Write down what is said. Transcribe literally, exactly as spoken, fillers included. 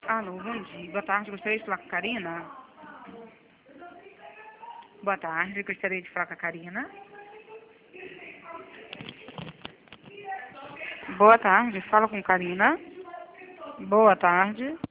Alô, bom dia. Boa tarde, gostaria de falar com a Karina? Boa tarde, gostaria de falar com a Karina. Boa tarde, fala com Karina. Boa tarde.